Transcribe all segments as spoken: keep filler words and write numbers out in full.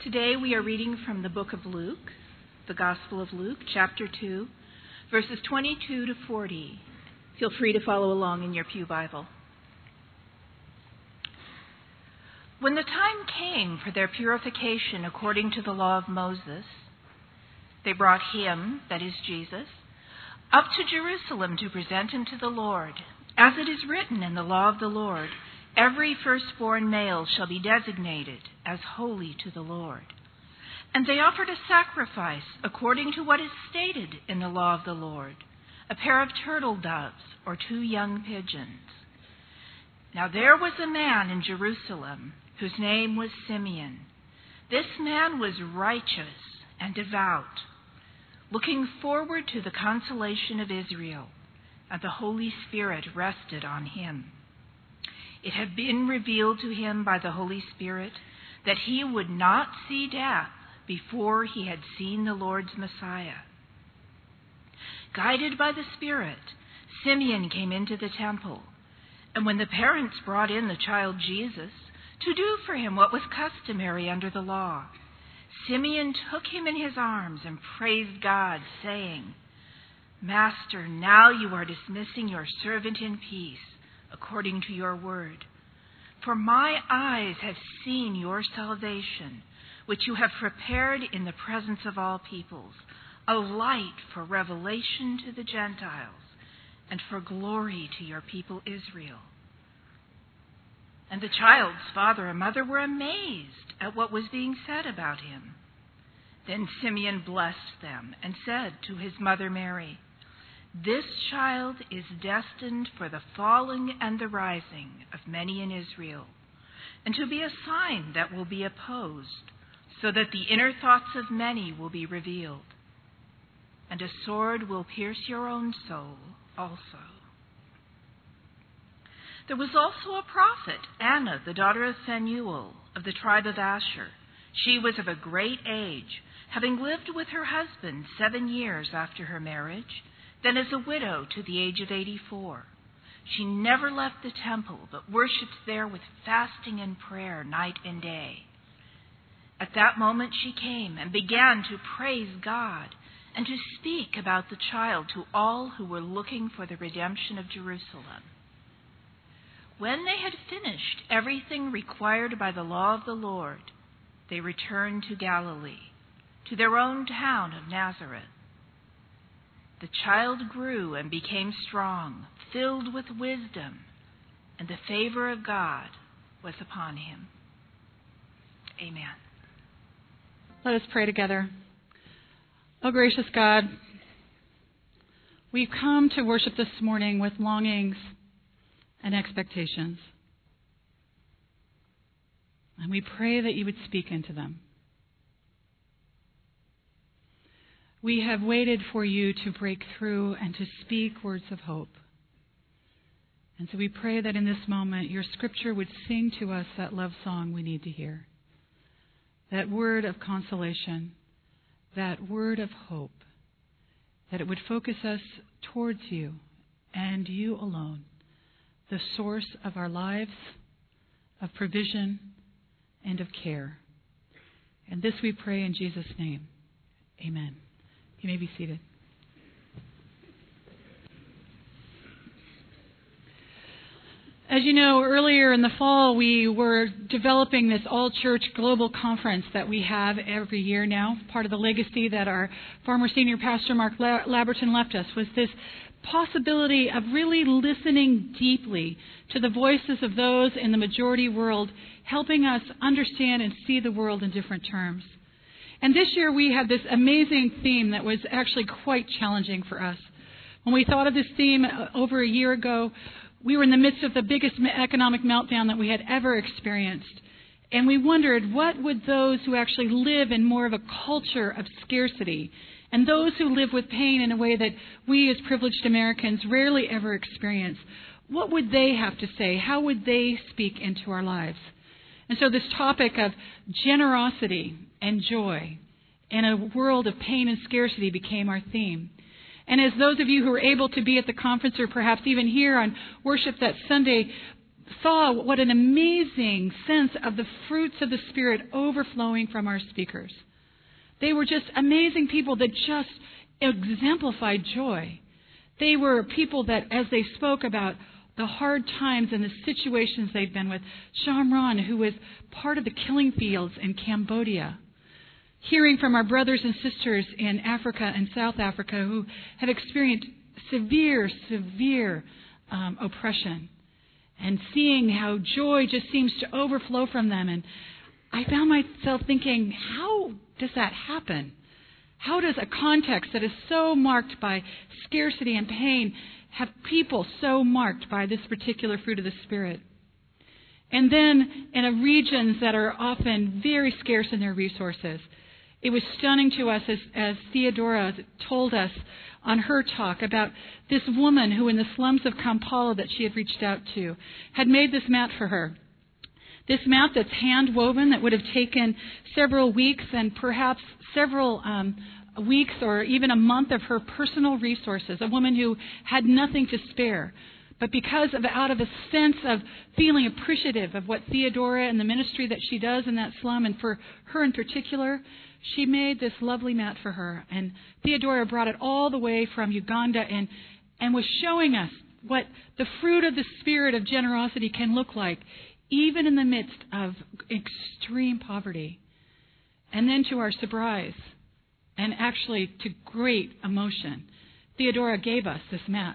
Today we are reading from the book of Luke, the Gospel of Luke, chapter two, verses twenty-two to forty. Feel free to follow along in your pew Bible. When the time came for their purification according to the law of Moses, they brought him, that is Jesus, up to Jerusalem to present him to the Lord. As it is written in the law of the Lord, every firstborn male shall be designated as holy to the Lord. And they offered a sacrifice according to what is stated in the law of the Lord, a pair of turtle doves or two young pigeons. Now there was a man in Jerusalem whose name was Simeon. This man was righteous and devout, looking forward to the consolation of Israel, and the Holy Spirit rested on him. It had been revealed to him by the Holy Spirit that he would not see death before he had seen the Lord's Messiah. Guided by the Spirit, Simeon came into the temple, and when the parents brought in the child Jesus to do for him what was customary under the law, Simeon took him in his arms and praised God, saying, "Master, now you are dismissing your servant in peace, according to your word. For my eyes have seen your salvation, which you have prepared in the presence of all peoples, a light for revelation to the Gentiles, and for glory to your people Israel." And the child's father and mother were amazed at what was being said about him. Then Simeon blessed them and said to his mother Mary, "This child is destined for the falling and the rising of many in Israel, and to be a sign that will be opposed, so that the inner thoughts of many will be revealed. And a sword will pierce your own soul also." There was also a prophet, Anna, the daughter of Phanuel, of the tribe of Asher. She was of a great age, having lived with her husband seven years after her marriage, then as a widow to the age of eighty-four. She never left the temple, but worshipped there with fasting and prayer night and day. At that moment she came and began to praise God and to speak about the child to all who were looking for the redemption of Jerusalem. When they had finished everything required by the law of the Lord, they returned to Galilee, to their own town of Nazareth. The child grew and became strong, filled with wisdom, and the favor of God was upon him. Amen. Let us pray together. Oh, gracious God, we've come to worship this morning with longings and expectations. And we pray that you would speak into them. We have waited for you to break through and to speak words of hope. And so we pray that in this moment your scripture would sing to us that love song we need to hear. That word of consolation, that word of hope, that it would focus us towards you and you alone, the source of our lives, of provision, and of care. And this we pray in Jesus' name. Amen. You may be seated. As you know, earlier in the fall, we were developing this all-church global conference that we have every year now. Part of the legacy that our former senior pastor, Mark Laberton, left us was this possibility of really listening deeply to the voices of those in the majority world, helping us understand and see the world in different terms. And this year we had this amazing theme that was actually quite challenging for us. When we thought of this theme over a year ago, we were in the midst of the biggest economic meltdown that we had ever experienced. And we wondered, what would those who actually live in more of a culture of scarcity, and those who live with pain in a way that we as privileged Americans rarely ever experience, what would they have to say? How would they speak into our lives? And so this topic of generosity and joy in a world of pain and scarcity became our theme. And as those of you who were able to be at the conference or perhaps even here on worship that Sunday saw what an amazing sense of the fruits of the Spirit overflowing from our speakers. They were just amazing people that just exemplified joy. They were people that, as they spoke about the hard times and the situations they've been with, Shamron, who was part of the killing fields in Cambodia, hearing from our brothers and sisters in Africa and South Africa who have experienced severe, severe um, oppression, and seeing how joy just seems to overflow from them. And I found myself thinking, how does that happen? How does a context that is so marked by scarcity and pain have people so marked by this particular fruit of the Spirit? And then in a regions that are often very scarce in their resources, it was stunning to us as, as Theodora told us on her talk about this woman who in the slums of Kampala that she had reached out to had made this mat for her. This mat that's hand woven that would have taken several weeks and perhaps several um, weeks or even a month of her personal resources, a woman who had nothing to spare. But because of out of a sense of feeling appreciative of what Theodora and the ministry that she does in that slum, and for her in particular, she made this lovely mat for her. And Theodora brought it all the way from Uganda and, and was showing us what the fruit of the Spirit of generosity can look like, even in the midst of extreme poverty. And then to our surprise, and actually to great emotion, Theodora gave us this mat.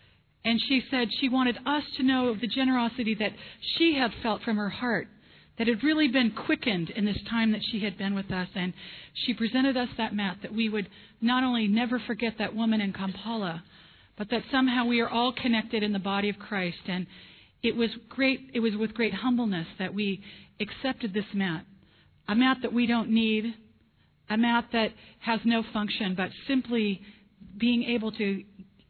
And she said she wanted us to know the generosity that she had felt from her heart, that had really been quickened in this time that she had been with us. And she presented us that mat, that we would not only never forget that woman in Kampala, but that somehow we are all connected in the body of Christ. And it was great. It was with great humbleness that we accepted this mat, a mat that we don't need, a mat that has no function, but simply being able to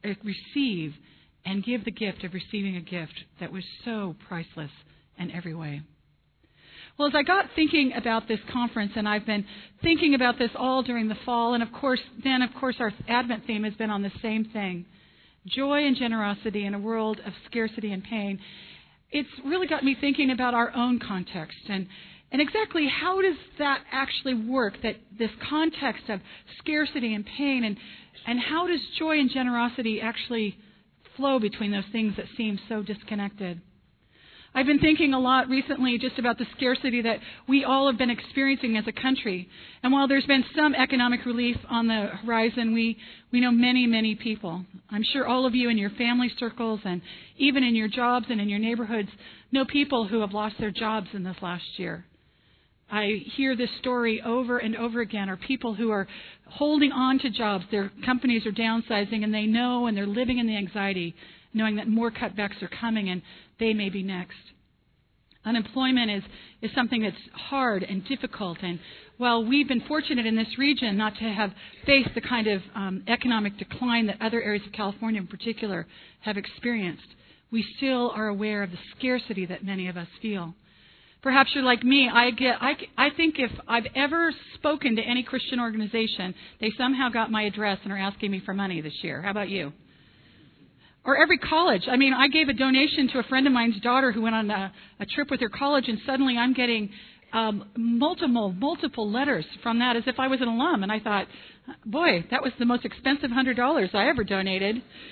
receive and give the gift of receiving a gift that was so priceless in every way. Well, as I got thinking about this conference, and I've been thinking about this all during the fall, and of course, then of course our Advent theme has been on the same thing, joy and generosity in a world of scarcity and pain. It's really got me thinking about our own context and, and exactly how does that actually work, that this context of scarcity and pain, and, and how does joy and generosity actually flow between those things that seem so disconnected. I've been thinking a lot recently just about the scarcity that we all have been experiencing as a country. And while there's been some economic relief on the horizon, we, we know many, many people. I'm sure all of you in your family circles and even in your jobs and in your neighborhoods know people who have lost their jobs in this last year. I hear this story over and over again, or people who are holding on to jobs. Their companies are downsizing, and they know, and they're living in the anxiety, knowing that more cutbacks are coming and they may be next. Unemployment is, is something that's hard and difficult. And while we've been fortunate in this region not to have faced the kind of um, economic decline that other areas of California in particular have experienced, we still are aware of the scarcity that many of us feel. Perhaps you're like me. I get. I, I think if I've ever spoken to any Christian organization, they somehow got my address and are asking me for money this year. How about you? Or every college. I mean, I gave a donation to a friend of mine's daughter who went on a, a trip with her college, and suddenly I'm getting um, multiple, multiple letters from that as if I was an alum. And I thought, boy, that was the most expensive one hundred dollars I ever donated,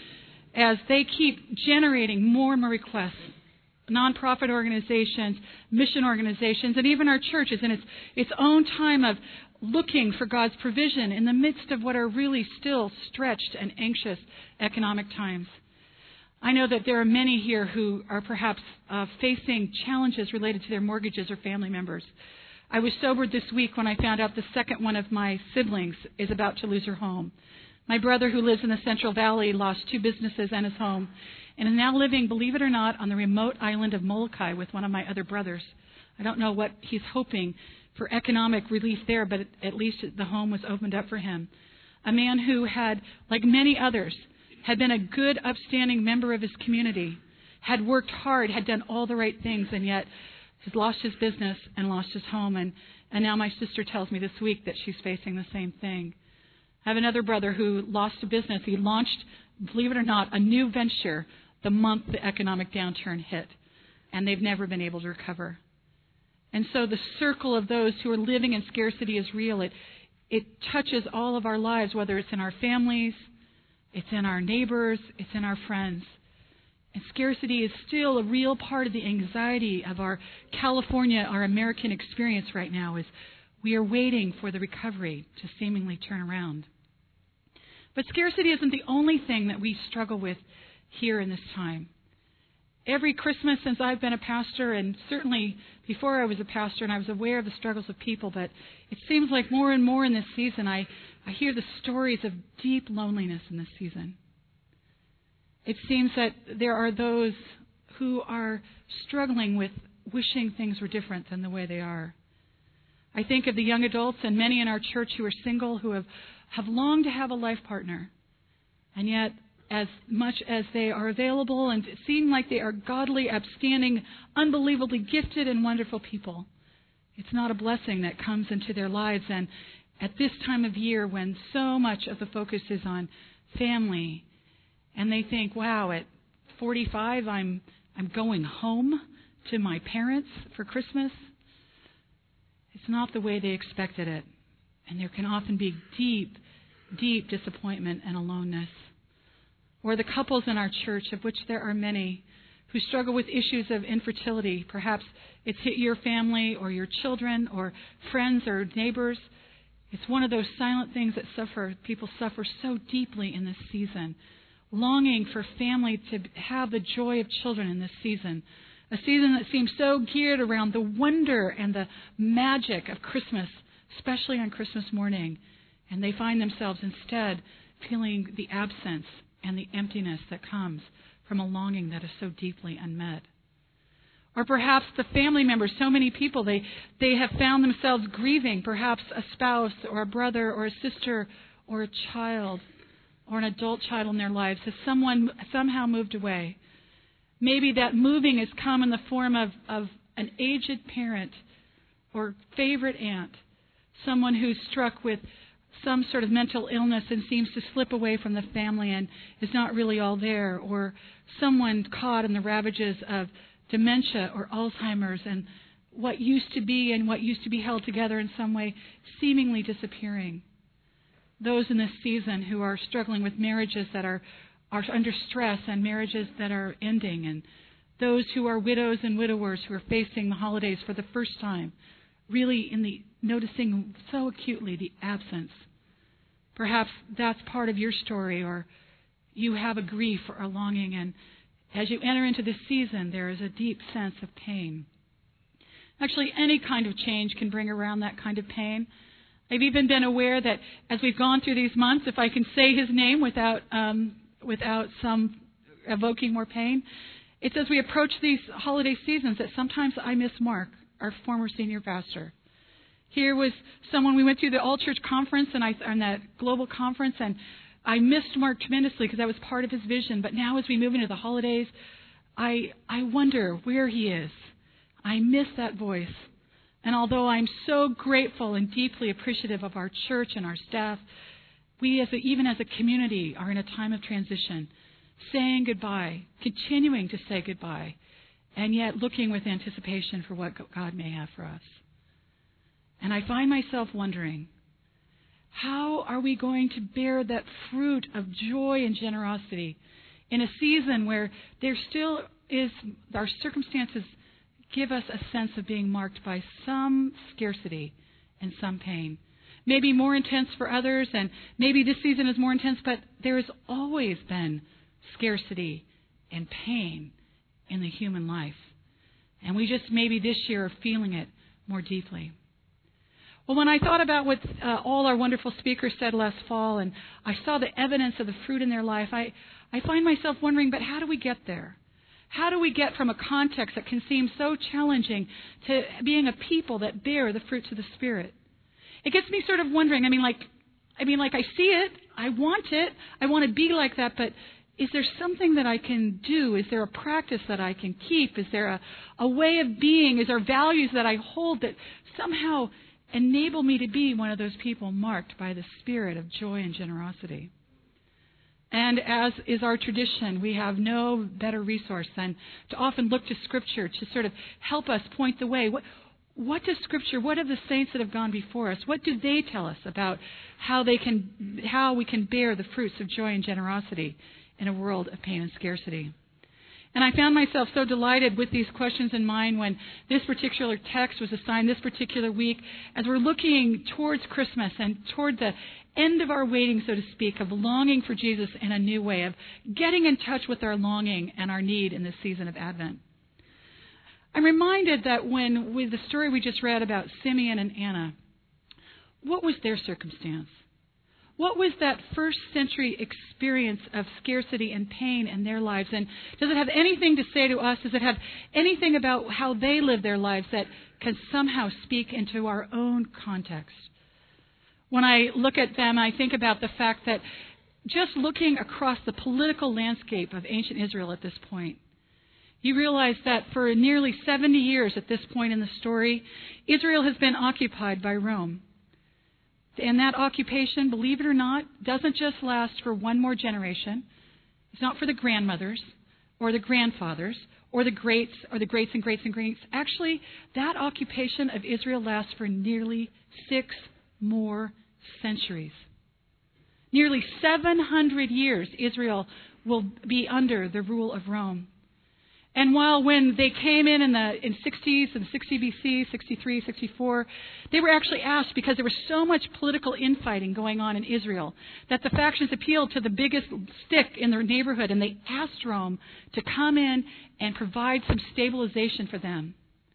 as they keep generating more and more requests. Nonprofit organizations, mission organizations, and even our church is in its, its own time of looking for God's provision in the midst of what are really still stretched and anxious economic times. I know that there are many here who are perhaps uh, facing challenges related to their mortgages or family members. I was sobered this week when I found out the second one of my siblings is about to lose her home. My brother, who lives in the Central Valley, lost two businesses and his home, and is now living, believe it or not, on the remote island of Molokai with one of my other brothers. I don't know what he's hoping for economic relief there, but at least the home was opened up for him. A man who had, like many others, had been a good, upstanding member of his community, had worked hard, had done all the right things, and yet has lost his business and lost his home. And, and now my sister tells me this week that she's facing the same thing. I have another brother who lost a business. He launched, believe it or not, a new venture the month the economic downturn hit. and they've never been able to recover. And so the circle of those who are living in scarcity is real. It, it touches all of our lives, whether it's in our families, it's in our neighbors, it's in our friends. And scarcity is still a real part of the anxiety of our California, our American experience right now, is we are waiting for the recovery to seemingly turn around. But scarcity isn't the only thing that we struggle with here in this time. Every Christmas since I've been a pastor, and certainly before I was a pastor, and I was aware of the struggles of people, but it seems like more and more in this season, I, I hear the stories of deep loneliness in this season. It seems that there are those who are struggling with wishing things were different than the way they are. I think of the young adults and many in our church who are single, who have, have longed to have a life partner, and yet as much as they are available and seem like they are godly, upstanding, unbelievably gifted and wonderful people, it's not a blessing that comes into their lives. And at this time of year when so much of the focus is on family, and they think, wow, at forty-five I'm I'm going home to my parents for Christmas, it's not the way they expected it. And there can often be deep, deep disappointment and aloneness. Or the couples in our church, of which there are many, who struggle with issues of infertility. Perhaps it's hit your family or your children or friends or neighbors. It's one of those silent things that suffer. People suffer so deeply in this season, longing for family to have the joy of children in this season. A season that seems so geared around the wonder and the magic of Christmas, especially on Christmas morning. And they find themselves instead feeling the absence and the emptiness that comes from a longing that is so deeply unmet. Or perhaps the family members, so many people, they, they have found themselves grieving, perhaps a spouse or a brother or a sister or a child or an adult child in their lives has someone somehow moved away. Maybe that moving has come in the form of, of an aged parent or favorite aunt, someone who's struck with some sort of mental illness and seems to slip away from the family and is not really all there, or someone caught in the ravages of dementia or Alzheimer's and what used to be and what used to be held together in some way seemingly disappearing. Those in this season who are struggling with marriages that are, are under stress and marriages that are ending, and those who are widows and widowers who are facing the holidays for the first time, really in the noticing so acutely the absence. Perhaps that's part of your story, or you have a grief or a longing, and as you enter into this season, there is a deep sense of pain. Actually, any kind of change can bring around that kind of pain. I've even been aware that as we've gone through these months, if I can say his name without um, without some evoking more pain, it's as we approach these holiday seasons that sometimes I miss Mark, our former senior pastor. Here was someone, we went through the all-church conference and I and that global conference, and I missed Mark tremendously because that was part of his vision. But now as we move into the holidays, I I wonder where he is. I miss that voice. And although I'm so grateful and deeply appreciative of our church and our staff, we as a, even as a community are in a time of transition, saying goodbye, continuing to say goodbye, and yet looking with anticipation for what God may have for us. And I find myself wondering, how are we going to bear that fruit of joy and generosity in a season where there still is, our circumstances give us a sense of being marked by some scarcity and some pain? Maybe more intense for others, and maybe this season is more intense, but there has always been scarcity and pain in the human life. And we just maybe this year are feeling it more deeply. Well, when I thought about what uh, all our wonderful speakers said last fall, and I saw the evidence of the fruit in their life, I, I find myself wondering, but how do we get there? How do we get from a context that can seem so challenging to being a people that bear the fruits of the Spirit? It gets me sort of wondering, I mean, like, I mean, like I see it, I want it, I want to be like that, but is there something that I can do? Is there a practice that I can keep? Is there a, a way of being? Is there values that I hold that somehow enable me to be one of those people marked by the spirit of joy and generosity? And as is our tradition, we have no better resource than to often look to Scripture to sort of help us point the way. What, what does Scripture, what have the saints that have gone before us, what do they tell us about how they can, how we can bear the fruits of joy and generosity in a world of pain and scarcity? And I found myself so delighted with these questions in mind when this particular text was assigned this particular week, as we're looking towards Christmas and toward the end of our waiting, so to speak, of longing for Jesus in a new way, of getting in touch with our longing and our need in this season of Advent. I'm reminded that when, with the story we just read about Simeon and Anna, what was their circumstance? What was that first century experience of scarcity and pain in their lives? And does it have anything to say to us? Does it have anything about how they live their lives that can somehow speak into our own context? When I look at them, I think about the fact that just looking across the political landscape of ancient Israel at this point, you realize that for nearly seventy years at this point in the story, Israel has been occupied by Rome. And that occupation, believe it or not, doesn't just last for one more generation. It's not for the grandmothers or the grandfathers or the greats or the greats and greats and greats. Actually, that occupation of Israel lasts for nearly six more centuries. Nearly seven hundred years Israel will be under the rule of Rome. And while when they came in in the in sixties and sixty B C, sixty-three, sixty-four, they were actually asked, because there was so much political infighting going on in Israel, that the factions appealed to the biggest stick in their neighborhood, and they asked Rome to come in and provide some stabilization for them,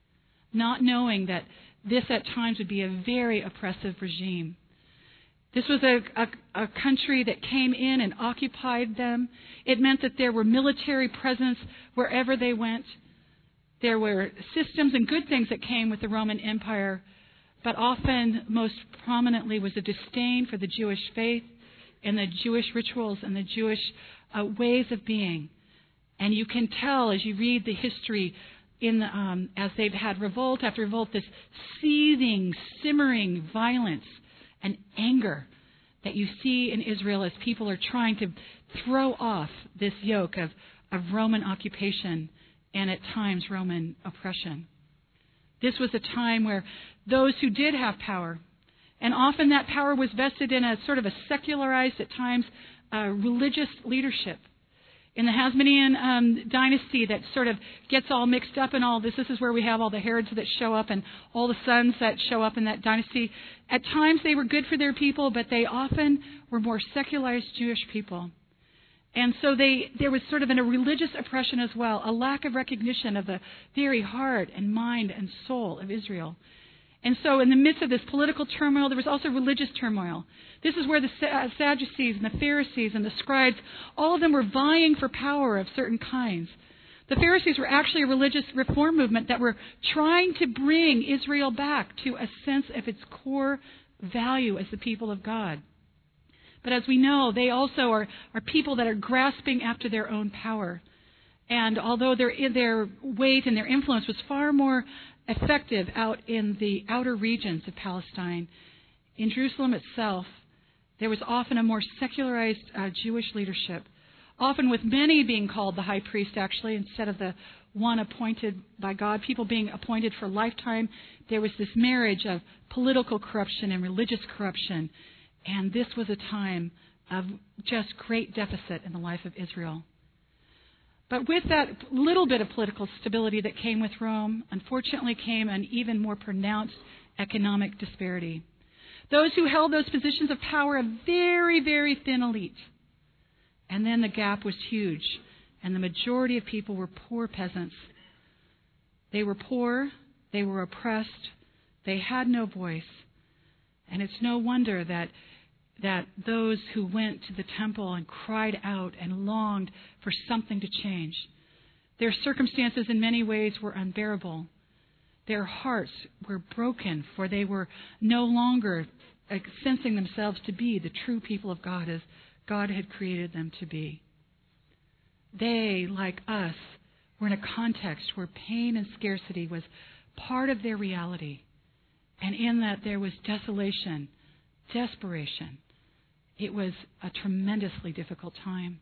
not knowing that this at times would be a very oppressive regime. This was a, a, a country that came in and occupied them. It meant that there were military presence wherever they went. There were systems and good things that came with the Roman Empire, but often, most prominently, was a disdain for the Jewish faith and the Jewish rituals and the Jewish uh, ways of being. And you can tell as you read the history in the, um, as they've had revolt after revolt, this seething, simmering violence and anger that you see in Israel as people are trying to throw off this yoke of, of Roman occupation and at times Roman oppression. This was a time where those who did have power, and often that power was vested in a sort of a secularized, at times, uh, religious leadership. In the Hasmonean um, dynasty that sort of gets all mixed up in all this, this is where we have all the Herods that show up and all the sons that show up in that dynasty. At times they were good for their people, but they often were more secularized Jewish people. And so they there was sort of a religious oppression as well, a lack of recognition of the very heart and mind and soul of Israel. And so in the midst of this political turmoil, there was also religious turmoil. This is where the Sadducees and the Pharisees and the scribes, all of them were vying for power of certain kinds. The Pharisees were actually a religious reform movement that were trying to bring Israel back to a sense of its core value as the people of God. But as we know, they also are, are people that are grasping after their own power. And although their, their weight and their influence was far more effective out in the outer regions of Palestine, in Jerusalem itself, there was often a more secularized uh, Jewish leadership, often with many being called the high priest, actually, instead of the one appointed by God, people being appointed for a lifetime. There was this marriage of political corruption and religious corruption, and this was a time of just great deficit in the life of Israel. But with that little bit of political stability that came with Rome, unfortunately came an even more pronounced economic disparity. Those who held those positions of power, a very, very thin elite. And then the gap was huge, and the majority of people were poor peasants. They were poor, they were oppressed, they had no voice. And it's no wonder that that those who went to the temple and cried out and longed for something to change. Their circumstances in many ways were unbearable. Their hearts were broken, for they were no longer sensing themselves to be the true people of God as God had created them to be. They, like us, were in a context where pain and scarcity was part of their reality. And in that there was desolation, desperation, It was a tremendously difficult time.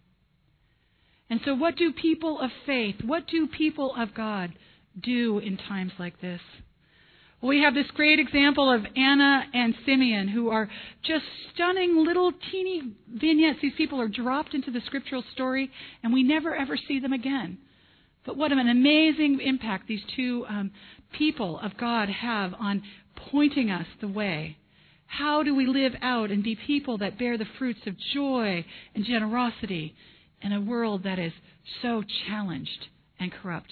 And so what do people of faith, what do people of God do in times like this? Well, we have this great example of Anna and Simeon, who are just stunning little teeny vignettes. These people are dropped into the scriptural story, and we never ever see them again. But what an amazing impact these two um, people of God have on pointing us the way. How do we live out and be people that bear the fruits of joy and generosity in a world that is so challenged and corrupt?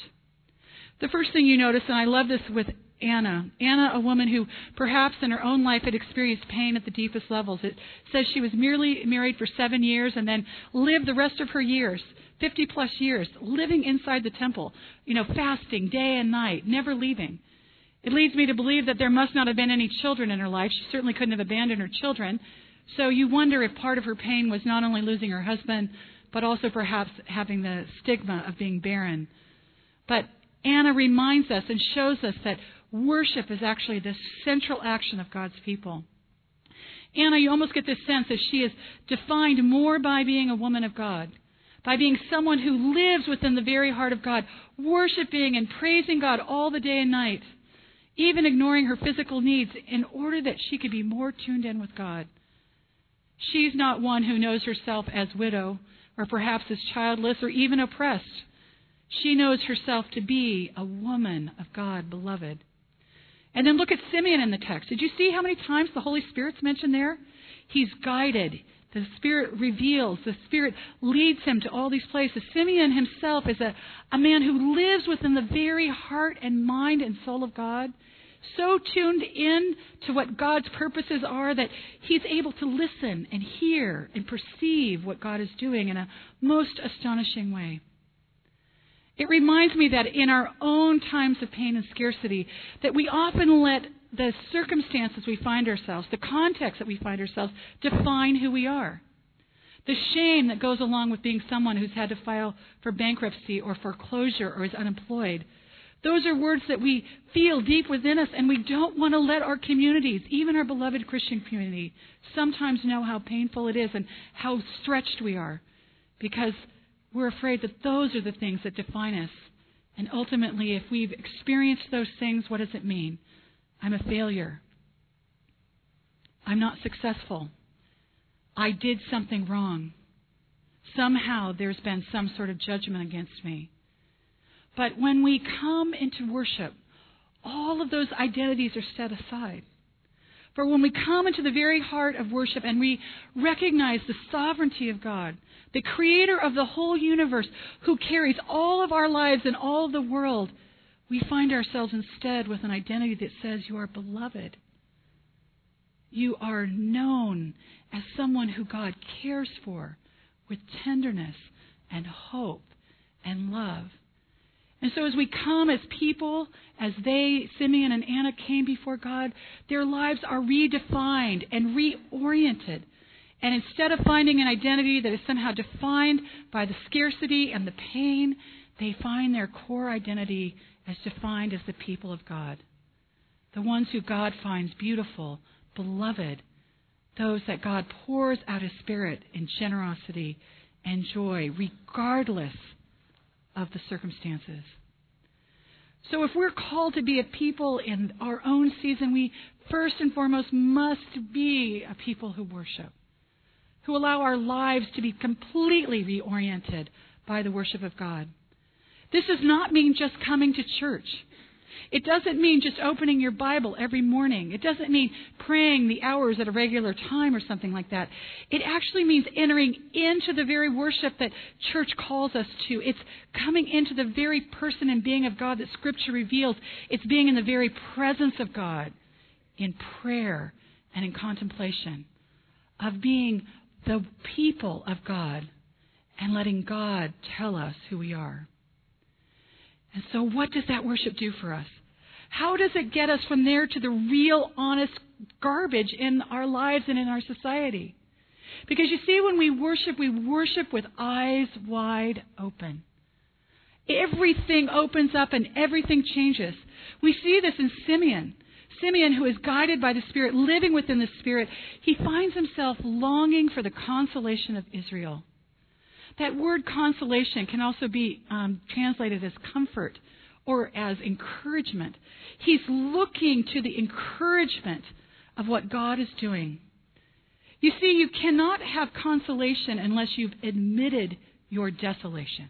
The first thing you notice, and I love this with Anna. Anna, a woman who perhaps in her own life had experienced pain at the deepest levels. It says she was merely married for seven years and then lived the rest of her years, fifty plus years, living inside the temple, you know, fasting day and night, never leaving. It leads me to believe that there must not have been any children in her life. She certainly couldn't have abandoned her children. So you wonder if part of her pain was not only losing her husband, but also perhaps having the stigma of being barren. But Anna reminds us and shows us that worship is actually the central action of God's people. Anna, you almost get this sense that she is defined more by being a woman of God, by being someone who lives within the very heart of God, worshiping and praising God all the day and night, even ignoring her physical needs in order that she could be more tuned in with God. She's not one who knows herself as widow or perhaps as childless or even oppressed. She knows herself to be a woman of God, beloved. And then look at Simeon in the text. Did you see how many times the Holy Spirit's mentioned there? He's guided. The Spirit reveals. The Spirit leads him to all these places. Simeon himself is a, a man who lives within the very heart and mind and soul of God, so tuned in to what God's purposes are that he's able to listen and hear and perceive what God is doing in a most astonishing way. It reminds me that in our own times of pain and scarcity, that we often let the circumstances we find ourselves, the context that we find ourselves, define who we are. The shame that goes along with being someone who's had to file for bankruptcy or foreclosure or is unemployed. Those are words that we feel deep within us, and we don't want to let our communities, even our beloved Christian community, sometimes know how painful it is and how stretched we are, because we're afraid that those are the things that define us. And ultimately, if we've experienced those things, what does it mean? I'm a failure. I'm not successful. I did something wrong. Somehow there's been some sort of judgment against me. But when we come into worship, all of those identities are set aside. For when we come into the very heart of worship and we recognize the sovereignty of God, the creator of the whole universe, who carries all of our lives and all of the world, we find ourselves instead with an identity that says you are beloved. You are known as someone who God cares for with tenderness and hope and love. And so as we come as people, as they, Simeon and Anna, came before God, their lives are redefined and reoriented. And instead of finding an identity that is somehow defined by the scarcity and the pain, they find their core identity as defined as the people of God. The ones who God finds beautiful, beloved, those that God pours out His Spirit in generosity and joy, regardless of the circumstances. So if we're called to be a people in our own season, we first and foremost must be a people who worship, who allow our lives to be completely reoriented by the worship of God. This does not mean just coming to church. It doesn't mean just opening your Bible every morning. It doesn't mean praying the hours at a regular time or something like that. It actually means entering into the very worship that church calls us to. It's coming into the very person and being of God that Scripture reveals. It's being in the very presence of God in prayer and in contemplation, of being the people of God and letting God tell us who we are. And so what does that worship do for us? How does it get us from there to the real, honest garbage in our lives and in our society? Because you see, when we worship, we worship with eyes wide open. Everything opens up and everything changes. We see this in Simeon. Simeon, who is guided by the Spirit, living within the Spirit, he finds himself longing for the consolation of Israel. That word consolation can also be um, translated as comfort or as encouragement. He's looking to the encouragement of what God is doing. You see, you cannot have consolation unless you've admitted your desolation.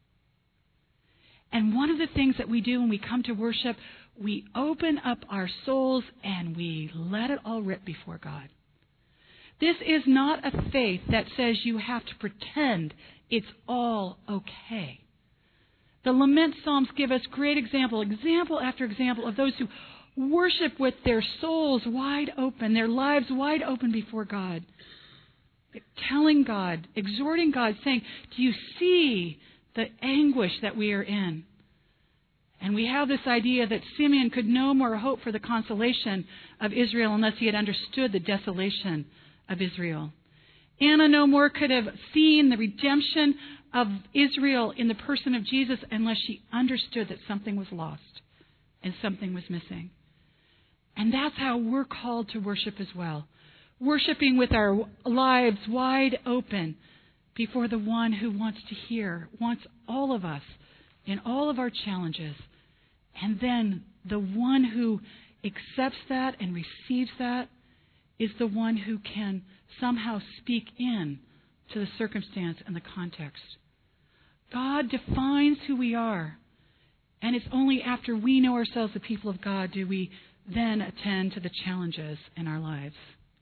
And one of the things that we do when we come to worship, we open up our souls and we let it all rip before God. This is not a faith that says you have to pretend it's all okay. The lament psalms give us great example, example after example of those who worship with their souls wide open, their lives wide open before God. Telling God, exhorting God, saying, do you see the anguish that we are in? And we have this idea that Simeon could no more hope for the consolation of Israel unless he had understood the desolation of Israel. Anna no more could have seen the redemption of Israel in the person of Jesus unless she understood that something was lost and something was missing. And that's how we're called to worship as well. Worshiping with our lives wide open before the one who wants to hear, wants all of us in all of our challenges. And then the one who accepts that and receives that is the one who can somehow speak in to the circumstance and the context. God defines who we are. And it's only after we know ourselves the people of God do we then attend to the challenges in our lives.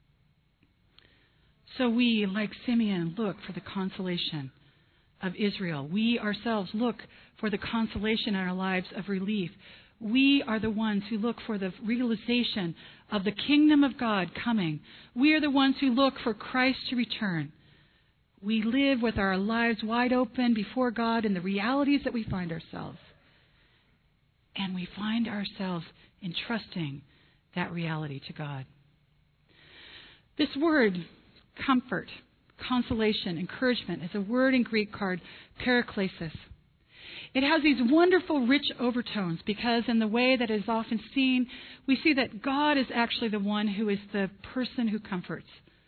So we, like Simeon, look for the consolation of Israel. We ourselves look for the consolation in our lives of relief. We are the ones who look for the realization of the kingdom of God coming. We are the ones who look for Christ to return. We live with our lives wide open before God in the realities that we find ourselves. And we find ourselves entrusting that reality to God. This word, comfort, consolation, encouragement, is a word in Greek called paraklesis. It has these wonderful, rich overtones because in the way that it is often seen, we see that God is actually the one who is the person who comforts.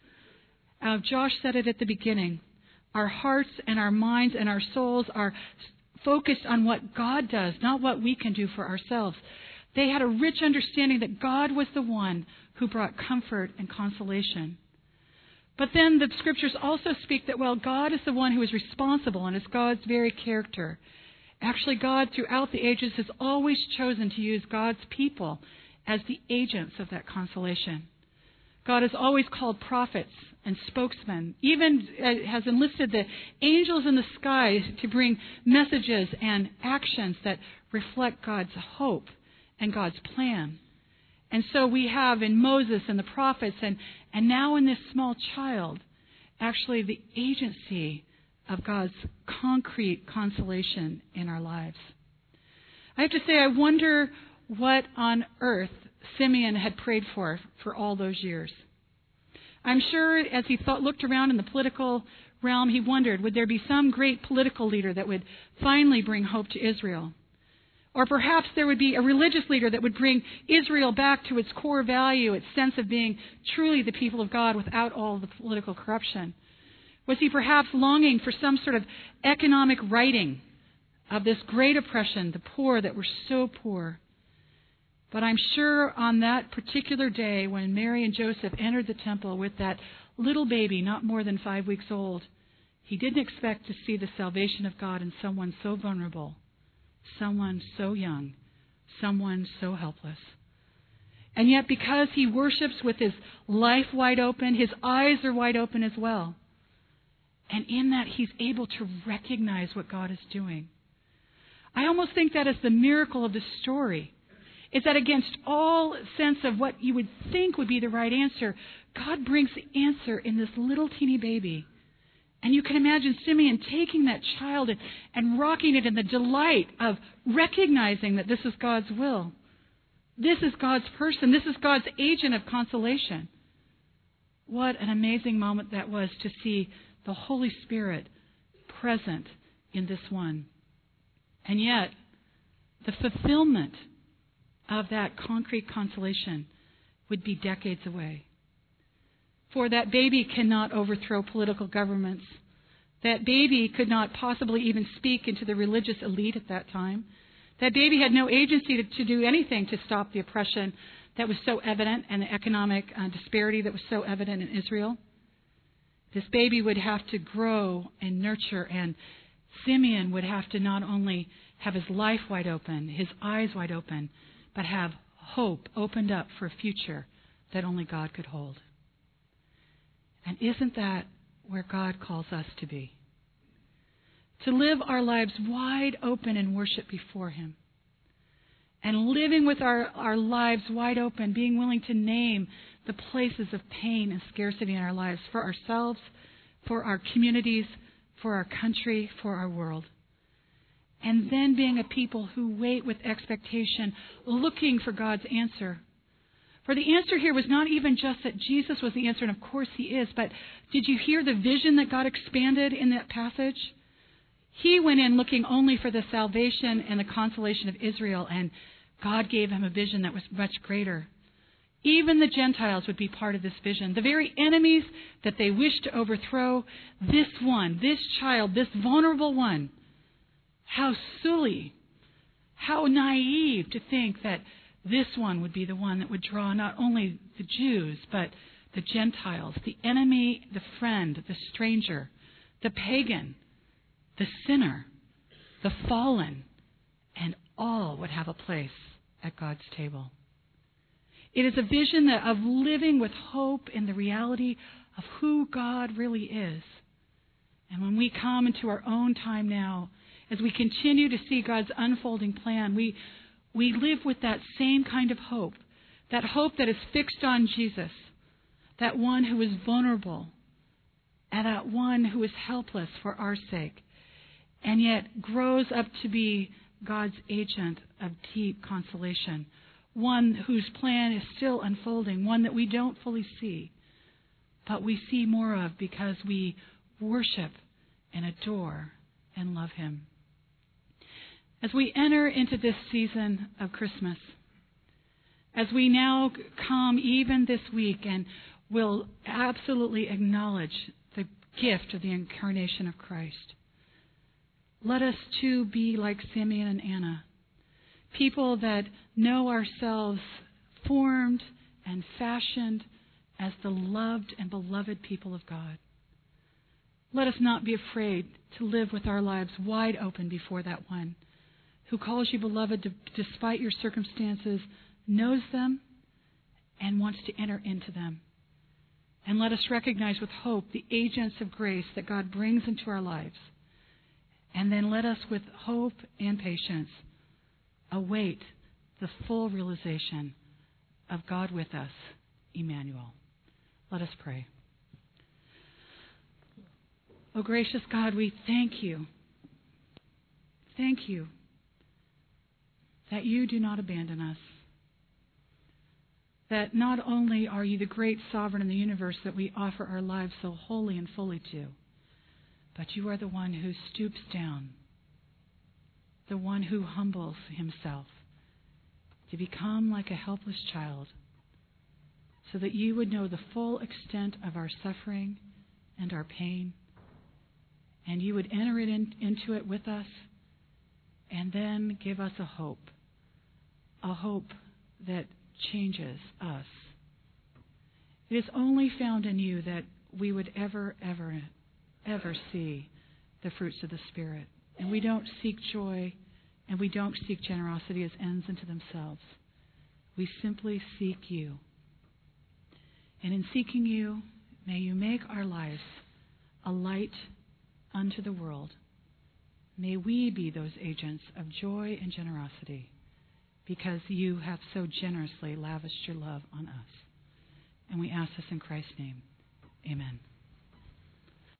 Uh, Josh said it at the beginning. Our hearts and our minds and our souls are focused on what God does, not what we can do for ourselves. They had a rich understanding that God was the one who brought comfort and consolation. But then the Scriptures also speak that, well, God is the one who is responsible, and it's God's very character. Actually, God, throughout the ages, has always chosen to use God's people as the agents of that consolation. God has always called prophets and spokesmen, even has enlisted the angels in the sky to bring messages and actions that reflect God's hope and God's plan. And so we have in Moses and the prophets and, and now in this small child, actually the agency of God's concrete consolation in our lives. I have to say, I wonder what on earth Simeon had prayed for for all those years. I'm sure as he thought, looked around in the political realm, he wondered, would there be some great political leader that would finally bring hope to Israel? Or perhaps there would be a religious leader that would bring Israel back to its core value, its sense of being truly the people of God without all the political corruption. Was he perhaps longing for some sort of economic righting of this great oppression, the poor that were so poor? But I'm sure on that particular day when Mary and Joseph entered the temple with that little baby, not more than five weeks old, he didn't expect to see the salvation of God in someone so vulnerable, someone so young, someone so helpless. And yet because he worships with his life wide open, his eyes are wide open as well. And in that, he's able to recognize what God is doing. I almost think that is the miracle of the story. Is that against all sense of what you would think would be the right answer, God brings the answer in this little teeny baby. And you can imagine Simeon taking that child and, and rocking it in the delight of recognizing that this is God's will. This is God's person. This is God's agent of consolation. What an amazing moment that was to see the Holy Spirit present in this one. And yet, the fulfillment of that concrete consolation would be decades away. For that baby cannot overthrow political governments. That baby could not possibly even speak into the religious elite at that time. That baby had no agency to, to do anything to stop the oppression that was so evident and the economic uh, disparity that was so evident in Israel. This baby would have to grow and nurture, and Simeon would have to not only have his life wide open, his eyes wide open, but have hope opened up for a future that only God could hold. And isn't that where God calls us to be? To live our lives wide open in worship before Him. And living with our, our lives wide open, being willing to name the places of pain and scarcity in our lives for ourselves, for our communities, for our country, for our world. And then being a people who wait with expectation, looking for God's answer. For the answer here was not even just that Jesus was the answer, and of course He is, but did you hear the vision that God expanded in that passage? He went in looking only for the salvation and the consolation of Israel, and God gave him a vision that was much greater. Even the Gentiles would be part of this vision. The very enemies that they wished to overthrow, this one, this child, this vulnerable one. How silly, how naive to think that this one would be the one that would draw not only the Jews, but the Gentiles, the enemy, the friend, the stranger, the pagan, the sinner, the fallen, and all would have a place at God's table. It is a vision that, of living with hope in the reality of who God really is. And when we come into our own time now, as we continue to see God's unfolding plan, we, we live with that same kind of hope, that hope that is fixed on Jesus, that one who is vulnerable, and that one who is helpless for our sake, and yet grows up to be God's agent of deep consolation, one whose plan is still unfolding, one that we don't fully see, but we see more of because we worship and adore and love Him. As we enter into this season of Christmas, as we now come even this week and will absolutely acknowledge the gift of the incarnation of Christ, let us too be like Simeon and Anna, people that know ourselves formed and fashioned as the loved and beloved people of God. Let us not be afraid to live with our lives wide open before that one who calls you beloved despite your circumstances, knows them, and wants to enter into them. And let us recognize with hope the agents of grace that God brings into our lives. And then let us, with hope and patience, await the full realization of God with us, Emmanuel. Let us pray. Oh, gracious God, we thank you. Thank you that you do not abandon us. That not only are you the great sovereign in the universe that we offer our lives so wholly and fully to, but you are the one who stoops down, the one who humbles himself to become like a helpless child, so that you would know the full extent of our suffering and our pain, and you would enter it in, into it with us, and then give us a hope, a hope that changes us. It is only found in you that we would ever, ever, ever see the fruits of the Spirit. And we don't seek joy and we don't seek generosity as ends unto themselves. We simply seek you. And in seeking you, may you make our lives a light unto the world. May we be those agents of joy and generosity because you have so generously lavished your love on us. And we ask this in Christ's name. Amen.